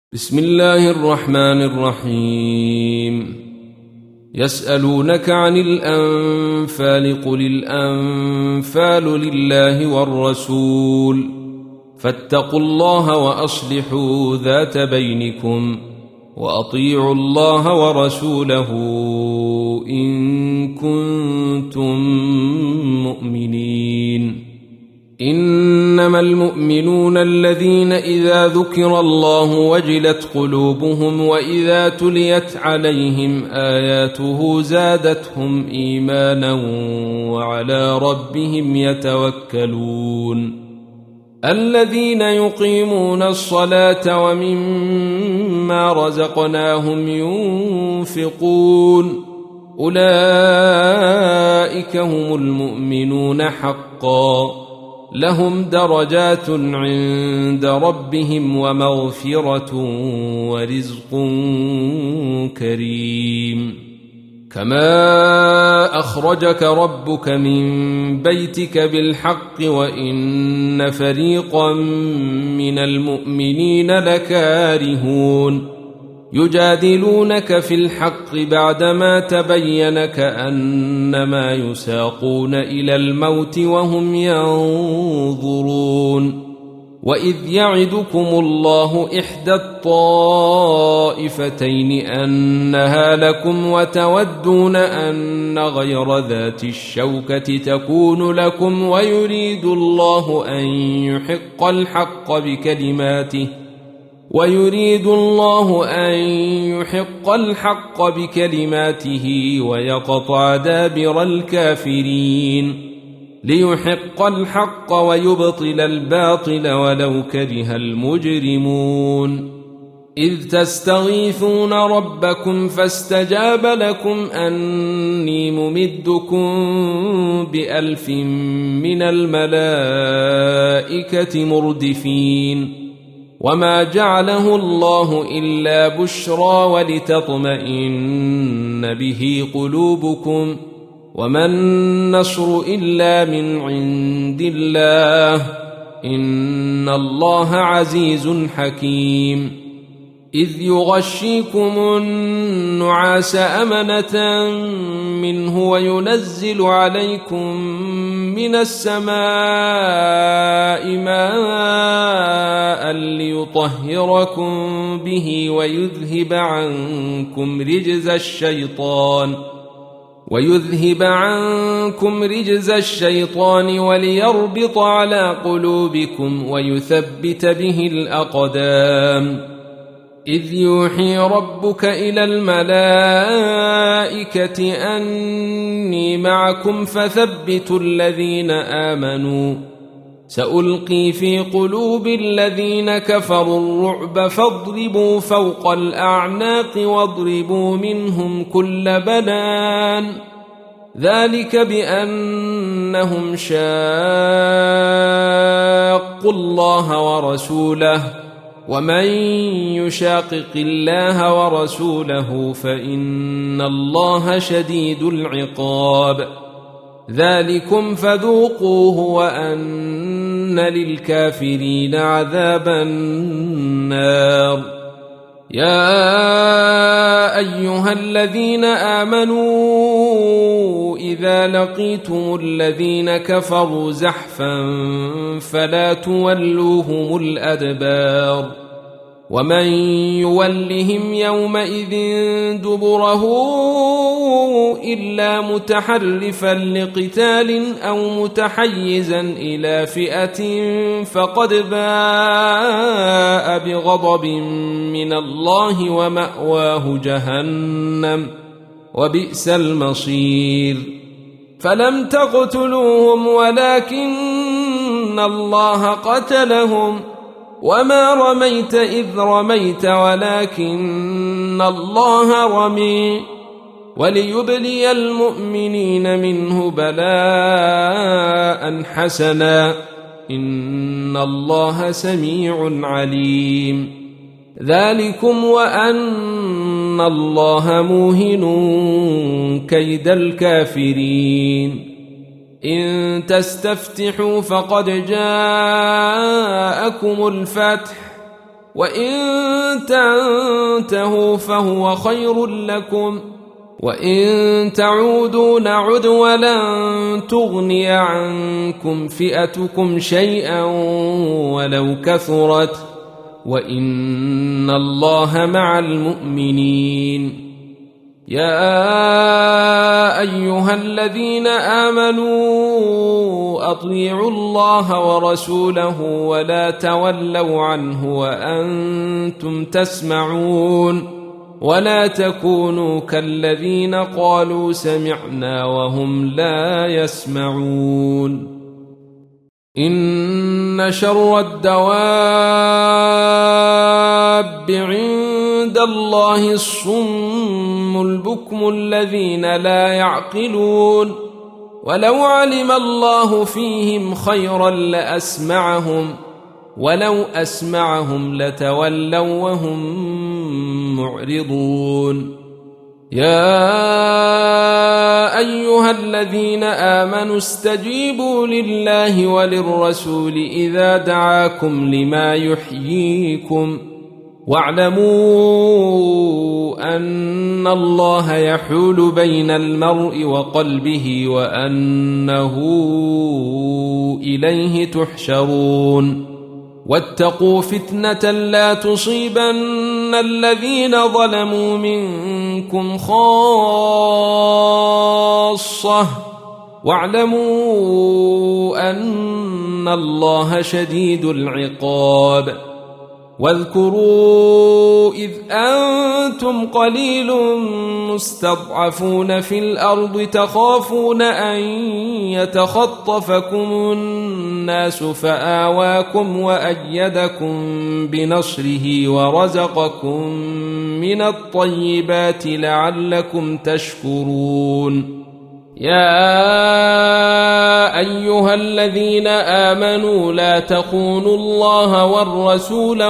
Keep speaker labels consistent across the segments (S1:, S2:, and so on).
S1: بسم الله الرحمن الرحيم. يسألونك عن الأنفال قل الأنفال لله والرسول فاتقوا الله وأصلحوا ذات بينكم وأطيعوا الله ورسوله إن كنتم مؤمنين. إنما المؤمنون الذين إذا ذكر الله وجلت قلوبهم وإذا تليت عليهم آياته زادتهم إيمانا وعلى ربهم يتوكلون. الذين يقيمون الصلاة ومما رزقناهم ينفقون أولئك هم المؤمنون حقا لهم درجات عند ربهم ومغفرة ورزق كريم. كما أخرجك ربك من بيتك بالحق وإن فريقا من المؤمنين لكارهون يجادلونك في الحق بعدما تبين كأنما يساقون إلى الموت وهم ينظرون. وإذ يعدكم الله إحدى الطائفتين أنها لكم وتودون أن غير ذات الشوكة تكون لكم ويريد الله أن يحق الحق بكلماته ويقطع دابر الكافرين ليحق الحق ويبطل الباطل ولو كره المجرمون. إذ تستغيثون ربكم فاستجاب لكم أني ممدكم ب1000 من الملائكة مردفين. وما جعله الله إلا بشرى ولتطمئن به قلوبكم وما النصر إلا من عند الله إن الله عزيز حكيم. إذ يغشيكم النعاس أمنة منه وينزل عليكم من السماء ماء ليطهركم به ويذهب عنكم رجز الشيطان وليربط على قلوبكم ويثبت به الأقدام. إذ يوحي ربك إلى الملائكة أني معكم فثبتوا الذين آمنوا سألقي في قلوب الذين كفروا الرعب فاضربوا فوق الأعناق واضربوا منهم كل بنان ذلك بأنهم شاقوا الله ورسوله ومن يشاقق الله ورسوله فإن الله شديد العقاب. ذلكم فذوقوه وأن للكافرين عذاب النار. يا أيها الذين آمنوا إذا لقيتم الذين كفروا زحفا فلا تولوهم الأدبار ومن يولهم يومئذ دبره إلا متحرفا لقتال أو متحيزا إلى فئة فقد باء بغضب من الله ومأواه جهنم وبئس المصير. فلم تقتلوهم ولكن الله قتلهم وما رميت إذ رميت ولكن الله رمي وليبلي المؤمنين منه بلاء حسنا إن الله سميع عليم. ذلكم وأن الله موهن كيد الكافرين. إن تستفتحوا فقد جاءكم الفتح وإن تنتهوا فهو خير لكم وإن تعودوا نعد ولن تغني عنكم فئتكم شيئا ولو كثرت وإن الله مع المؤمنين. يا أيها الذين آمنوا أطيعوا الله ورسوله ولا تولوا عنه وأنتم تسمعون ولا تكونوا كالذين قالوا سمعنا وهم لا يسمعون. إن شر الدواب عند الله الصم البكم الذين لا يعقلون ولو علم الله فيهم خيرا لأسمعهم ولو أسمعهم لتولوا وهم معرضون. يا أيها الذين آمنوا استجيبوا لله وللرسول إذا دعاكم لما يحييكم واعلموا أن الله يحول بين المرء وقلبه وأنه إليه تحشرون. واتقوا فتنة لا تصيبن الذين ظلموا منكم خاصة واعلموا أن الله شديد العقاب. واذكروا إذ أنتم قليل مستضعفون في الأرض تخافون أن يتخطفكم الناس فآواكم وأيدكم بنصره ورزقكم من الطيبات لعلكم تشكرون. يا أيها الذين آمنوا لا تخونوا الله والرسول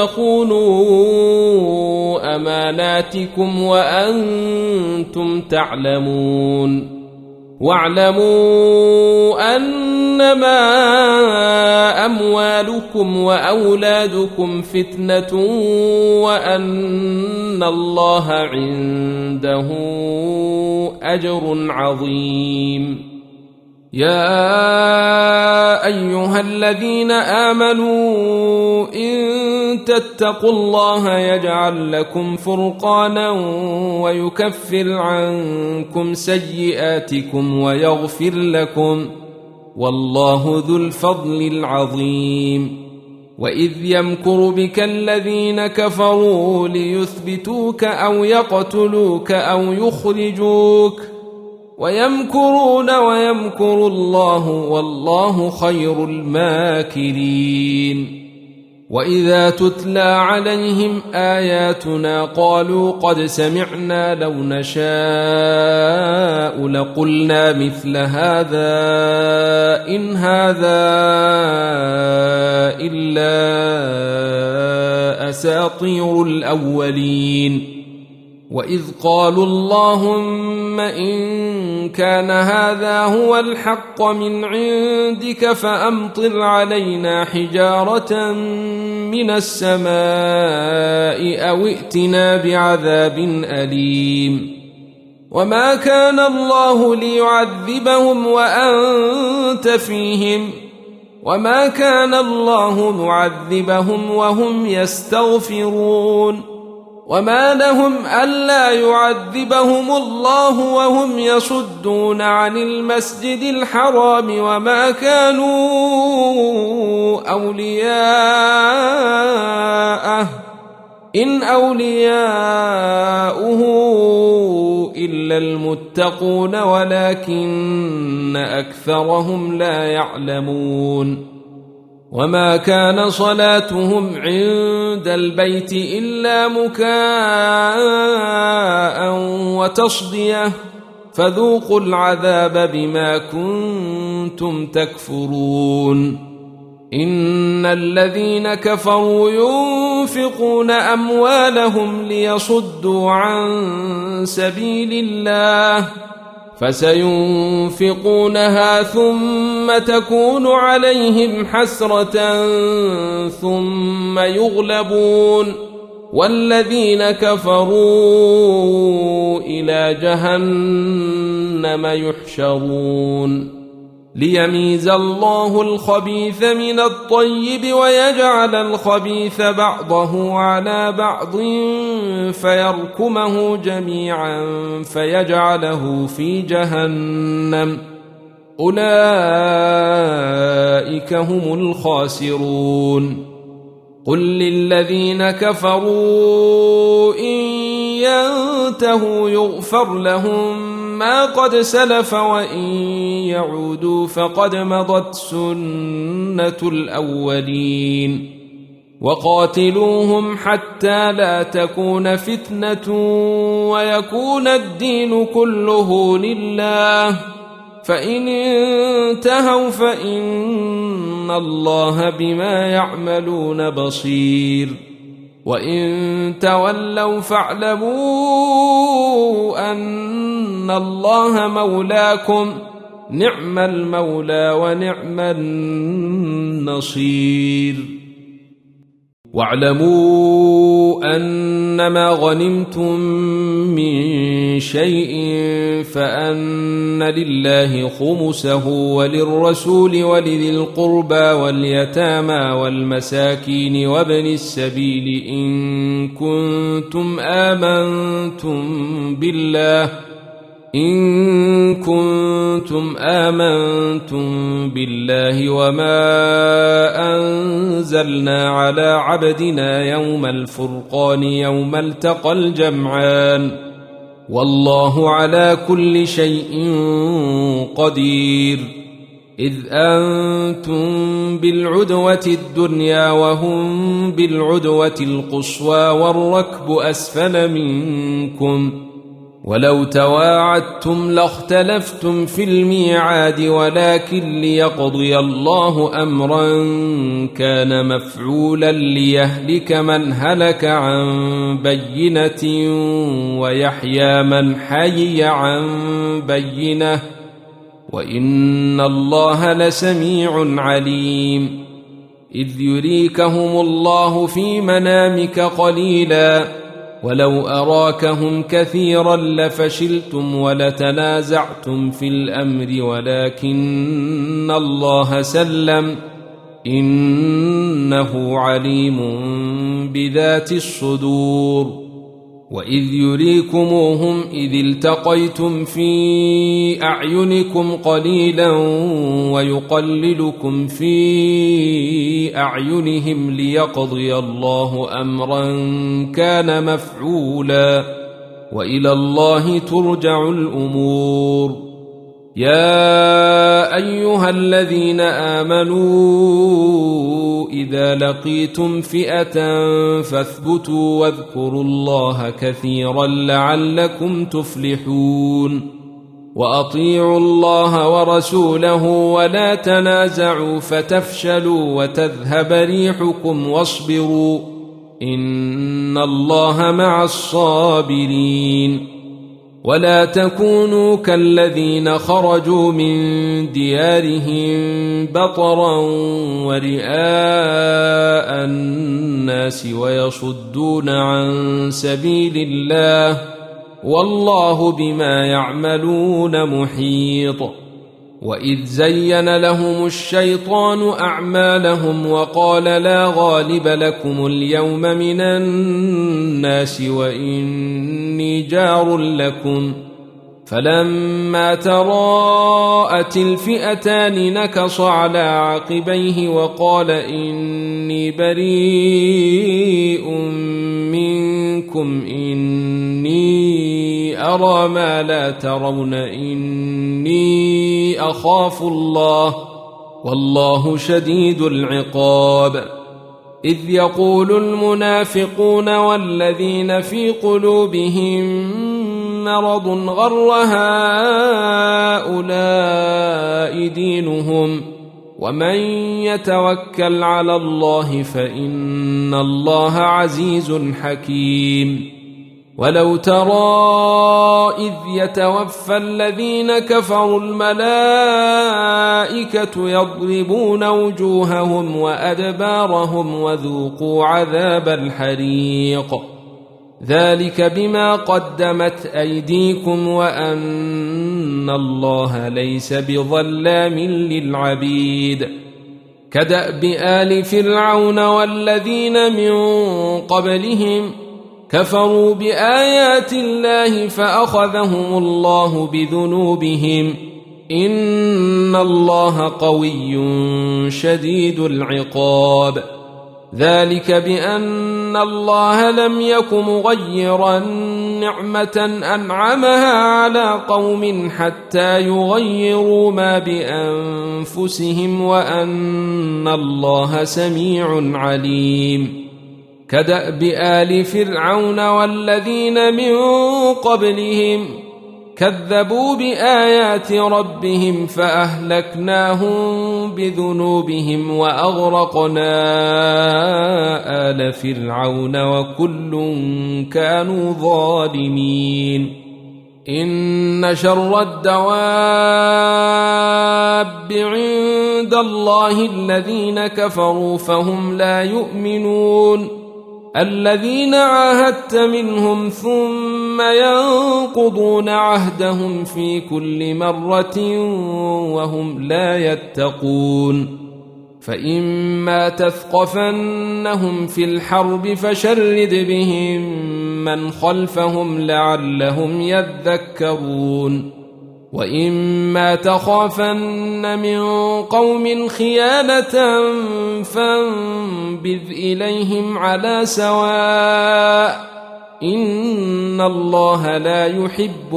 S1: وتخونوا أماناتكم وأنتم تعلمون. واعلموا أنما أموالكم وأولادكم فتنة وأن الله عنده أجر عظيم. يا أيها الذين آمنوا إن تتقوا الله يجعل لكم فرقانا ويكفر عنكم سيئاتكم ويغفر لكم والله ذو الفضل العظيم. وإذ يمكر بك الذين كفروا ليثبتوك أو يقتلوك أو يخرجوك ويمكرون ويمكر الله والله خير الماكرين. وإذا تتلى عليهم آياتنا قالوا قد سمعنا لو نشاء لقلنا مثل هذا إن هذا إلا أساطير الأولين. وإذ قالوا اللهم إن كان هذا هو الحق من عندك فأمطر علينا حجارة من السماء أو ائتنا بعذاب أليم. وما كان الله ليعذبهم وأنت فيهم وما كان الله معذبهم وهم يستغفرون. وما لهم ألا يعذبهم الله وهم يصدون عن المسجد الحرام وما كانوا أولياءه إن أولياؤه إلا المتقون ولكن أكثرهم لا يعلمون. وما كان صلاتهم عند البيت إلا مكاء وتصدية فذوقوا العذاب بما كنتم تكفرون. إن الذين كفروا ينفقون أموالهم ليصدوا عن سبيل الله فسينفقونها ثم تكون عليهم حسرة ثم يغلبون والذين كفروا إلى جهنم يحشرون ليميز الله الخبيث من الطيب ويجعل الخبيث بعضه على بعض فيركمه جميعا فيجعله في جهنم أولئك هم الخاسرون قل للذين كفروا إن ينتهوا يغفر لهم ما قد سلف وإن يعودوا فقد مضت سنة الأولين وقاتلوهم حتى لا تكون فتنة ويكون الدين كله لله فإن انتهوا فإن الله بما يعملون بصير وإن تولوا فاعلموا أن الله مولاكم نعم المولى ونعم النصير واعلموا أنما غنمتم من شيء فأن لله خمسه وللرسول ولذي القربى واليتامى والمساكين وابن السبيل إن كنتم آمنتم بالله وما أنزلنا على عبدنا يوم الفرقان يوم التقى الجمعان والله على كل شيء قدير إذ أنتم بالعدوة الدنيا وهم بالعدوة القصوى والركب أسفل منكم ولو تواعدتم لاختلفتم في الميعاد ولكن ليقضي الله أمرا كان مفعولا ليهلك من هلك عن بينة ويحيى من حي عن بينة وإن الله لسميع عليم إذ يريكهم الله في منامك قليلا ولو أراكهم كثيرا لفشلتم ولتنازعتم في الأمر ولكن الله سلم إنه عليم بذات الصدور وإذ يريكموهم إذ التقيتم في أعينكم قليلا ويقللكم في أعينهم ليقضي الله أمرا كان مفعولا وإلى الله ترجع الأمور يا أيها الذين آمنوا إذا لقيتم فئة فاثبتوا واذكروا الله كثيرا لعلكم تفلحون وأطيعوا الله ورسوله ولا تنازعوا فتفشلوا وتذهب ريحكم واصبروا إن الله مع الصابرين ولا تكونوا كالذين خرجوا من ديارهم بطرا ورئاء الناس ويصدون عن سبيل الله والله بما يعملون محيط وإذ زين لهم الشيطان أعمالهم وقال لا غالب لكم اليوم من الناس وإني جار لكم فلما تراءت الفئتان نكص على عقبيه وقال إني بريء منكم إني أرى ما لا ترون إني أخاف الله والله شديد العقاب إذ يقول المنافقون والذين في قلوبهم مرض غر هؤلاء دينهم ومن يتوكل على الله فإن الله عزيز حكيم ولو ترى إذ يتوفى الذين كفروا الملائكة يضربون وجوههم وأدبارهم وذوقوا عذاب الحريق ذلك بما قدمت أيديكم وأن الله ليس بظلام للعبيد كدأب آل فرعون والذين من قبلهم كفروا بآيات الله فأخذهم الله بذنوبهم إن الله قوي شديد العقاب ذلك بأن الله لم يك مغيرا نعمة أنعمها على قوم حتى يغيروا ما بأنفسهم وأن الله سميع عليم كدأب آل فرعون والذين من قبلهم كذبوا بآيات ربهم فأهلكناهم بذنوبهم وأغرقنا آل فرعون وكل كانوا ظالمين إن شر الدواب عند الله الذين كفروا فهم لا يؤمنون الذين عاهدت منهم ثم ينقضون عهدهم في كل مرة وهم لا يتقون فإما تثقفنهم في الحرب فشرد بهم من خلفهم لعلهم يذكرون وإما تخافن من قوم خيانة فانبذ إليهم على سواء إن الله لا يحب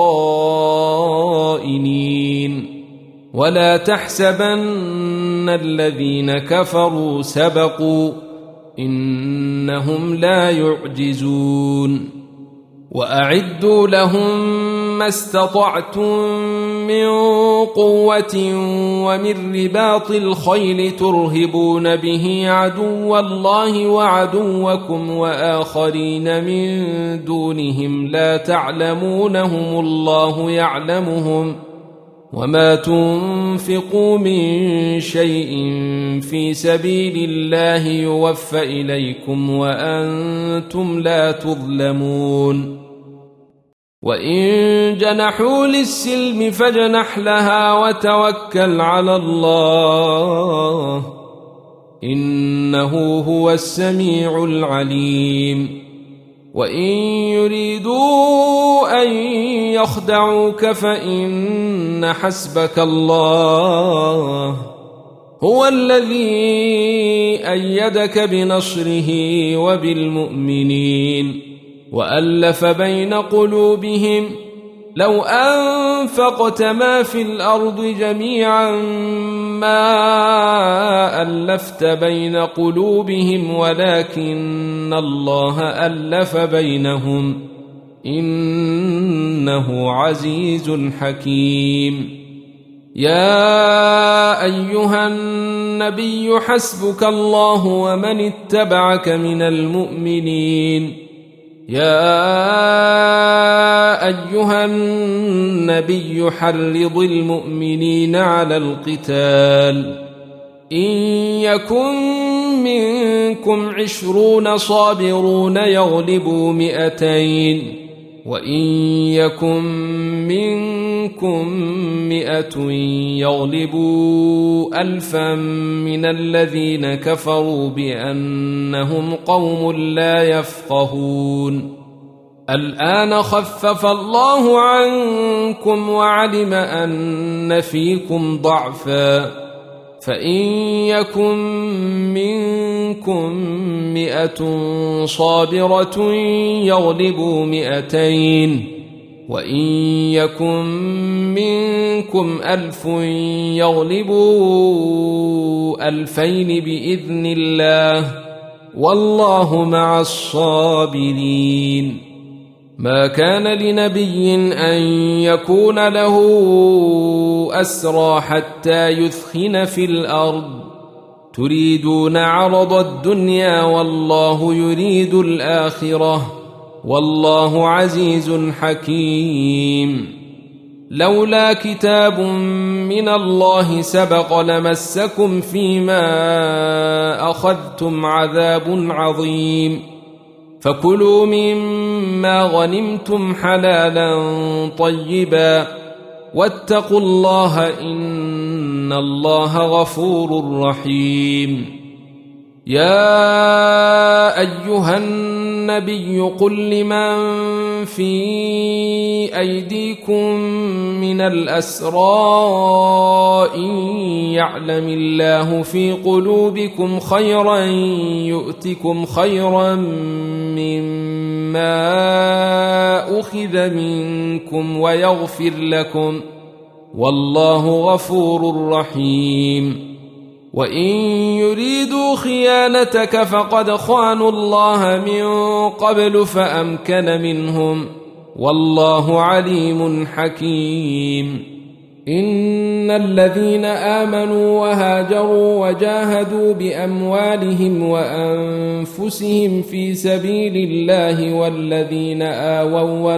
S1: الخائنين ولا تحسبن الذين كفروا سبقوا إنهم لا يعجزون وأعدوا لهم ما استطعتم من قوة ومن رباط الخيل ترهبون به عدو الله وعدوكم وآخرين من دونهم لا تعلمونهم الله يعلمهم وما تنفقوا من شيء في سبيل الله يوفى إليكم وأنتم لا تظلمون وإن جنحوا للسلم فاجنح لها وتوكل على الله إنه هو السميع العليم وإن يريدوا أن يخدعوك فإن حسبك الله هو الذي أيدك بنصره وبالمؤمنين وألف بين قلوبهم لو أنفقت ما في الأرض جميعا ما ألفت بين قلوبهم ولكن الله ألف بينهم إنه عزيز حكيم يا أيها النبي حسبك الله ومن اتبعك من المؤمنين يا أيها النبي حرض المؤمنين على القتال إن يكن منكم 20 صابرون يغلبوا 200 وإن يكن منكم 100 يغلبوا 1000 من الذين كفروا بأنهم قوم لا يفقهون الآن خفف الله عنكم وعلم أن فيكم ضعفا فإن يكن منكم 100 صابرة يغلبوا 200 وإن يكن منكم 1000 يغلبوا 2000 بإذن الله والله مع الصابرين ما كان لنبي أن يكون له أسرى حتى يثخن في الأرض تريدون عرض الدنيا والله يريد الآخرة والله عزيز حكيم. لولا كتاب من الله سبق لمسكم فيما أخذتم عذاب عظيم. فكلوا مما غنمتم حلالا طيبا واتقوا الله إن الله غفور رحيم. يا أيها النبي قل لمن في أيديكم من الأسرى إن يعلم الله في قلوبكم خيرا يؤتكم خيرا مما أخذ منكم ويغفر لكم والله غفور رحيم. وإن يريدوا خيانتك فقد خانوا الله من قبل فأمكن منهم والله عليم حكيم. إن الذين آمنوا وهاجروا وجاهدوا بأموالهم وأنفسهم في سبيل الله والذين آووا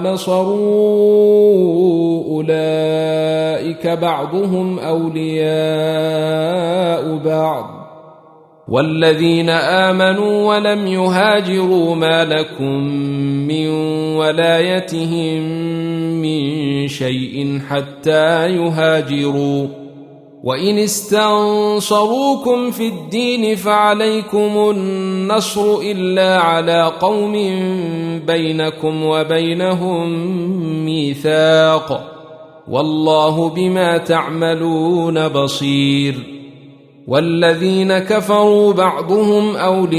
S1: ونصروا أولئك بعضهم أولياء بعض والذين آمنوا ولم يهاجروا ما لكم من ولايتهم من شيء حتى يهاجروا وإن استنصروكم في الدين فعليكم النصر إلا على قوم بينكم وبينهم ميثاق والله بما تعملون بصير. والذين كفروا بعضهم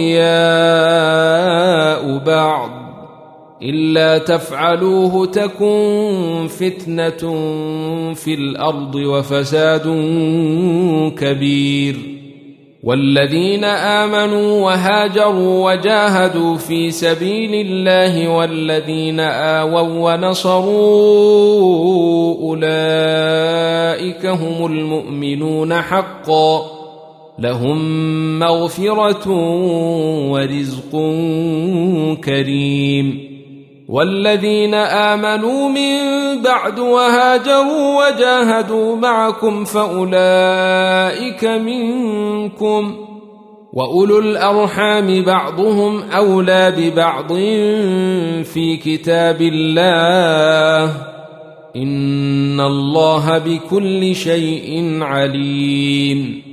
S1: أولياء بعض إلا تفعلوه تكن فتنة في الأرض وفساد كبير. والذين آمنوا وهاجروا وجاهدوا في سبيل الله والذين آووا ونصروا أولئك هم المؤمنون حقا لهم مغفرة ورزق كريم. والذين آمنوا من بعد وهاجروا وجاهدوا معكم فأولئك منكم وأولو الأرحام بعضهم أولى ببعض في كتاب الله إن الله بكل شيء عليم.